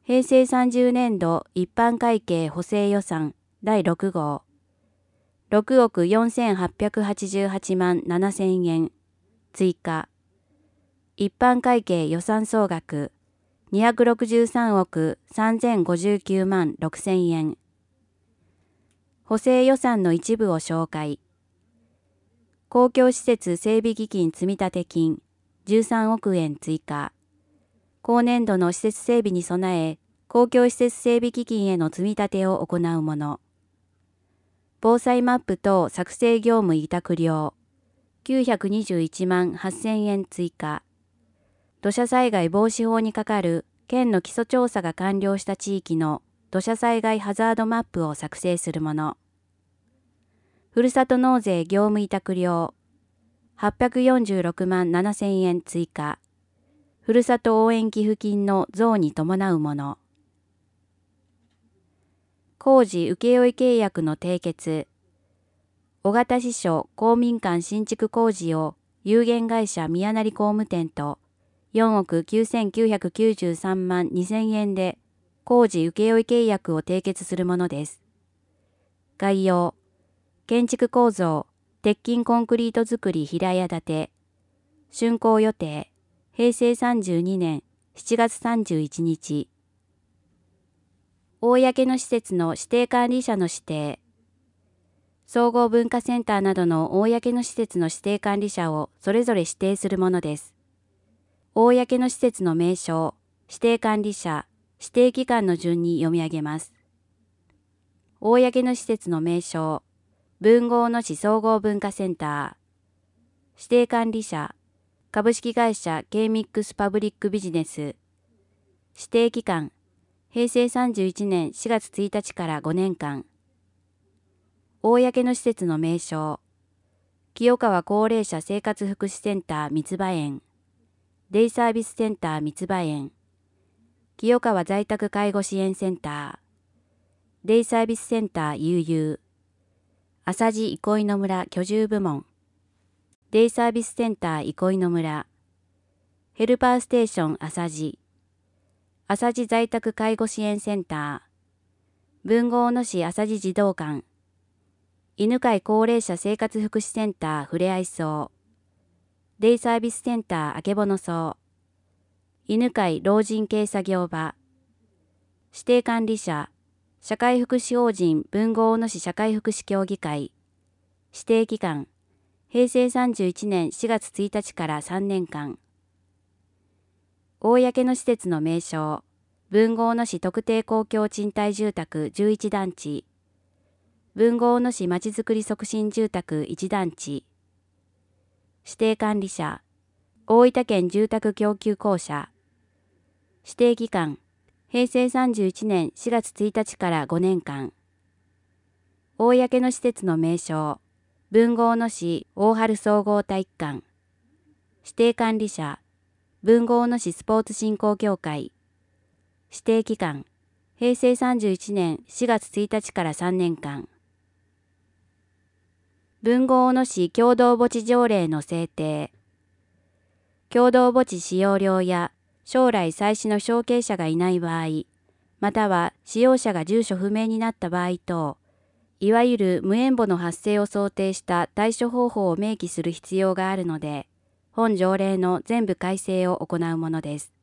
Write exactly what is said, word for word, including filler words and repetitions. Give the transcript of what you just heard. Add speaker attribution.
Speaker 1: 平成さんじゅうねんど一般会計補正予算だいろくごう、ろくおくよんせんはっぴゃくはちじゅうはちまんななせんえん追加。一般会計予算総額にひゃくろくじゅうさんおくさんぜんごじゅうきゅうまんろくせんえん。補正予算の一部を紹介。公共施設整備基金積立金じゅうさんおくえん追加。後年度の施設整備に備え、公共施設整備基金への積み立てを行うもの。防災マップ等作成業務委託料きゅうひゃくにじゅういちまんはっせんえん追加。土砂災害防止法に係る県の基礎調査が完了した地域の土砂災害ハザードマップを作成するもの。ふるさと納税業務委託料はっぴゃくよんじゅうろくまんななせんえん追加。ふるさと応援寄付金の増に伴うもの。工事請負契約の締結。小型支所公民館新築工事を有限会社宮成工務店とよんおくきゅうせんきゅうひゃくきゅうじゅうさんまんにせんえんで工事請負契約を締結するものです。概要。建築構造、鉄筋コンクリート造り平屋建て。竣工予定。へいせいさんじゅうにねんしちがつさんじゅういちにち。公の施設の指定管理者の指定。総合文化センターなどの公の施設の指定管理者をそれぞれ指定するものです。公の施設の名称、指定管理者、指定機関の順に読み上げます。公の施設の名称、文豪野市総合文化センター。指定管理者、株式会社 K ミックスパブリックビジネス。指定期間、へいせいさんじゅういちねんしがつついたちからごねんかん。公の施設の名称、清川高齢者生活福祉センター三葉園。デイサービスセンター三葉園。清川在宅介護支援センター。デイサービスセンター悠々。朝地憩いの村居住部門。デイサービスセンター憩いの村。ヘルパーステーション朝地。朝地在宅介護支援センター。豊後大野市朝地児童館。犬飼高齢者生活福祉センターふれあい荘。デイサービスセンターあけぼの荘。犬飼老人系作業場。指定管理者。社会福祉法人豊後大野市社会福祉協議会。指定期間。へいせいさんじゅういちねんしがつついたちからさんねんかん。公の施設の名称。豊後大野市特定公共賃貸住宅じゅういちだんち。豊後大野市まちづくり促進住宅いちだんち。指定管理者。大分県住宅供給公社。指定期間。へいせいさんじゅういちねんしがつついたちからごねんかん。公の施設の名称。豊後大野市大春総合体育館。指定管理者。豊後大野市スポーツ振興協会。指定期間。へいせいさんじゅういちねんしがつついたちからさんねんかん。豊後大野市共同墓地条例の制定。共同墓地使用料や将来祭祀の承継者がいない場合、または使用者が住所不明になった場合等、いわゆる無縁墓の発生を想定した対処方法を明記する必要があるので、本条例の全部改正を行うものです。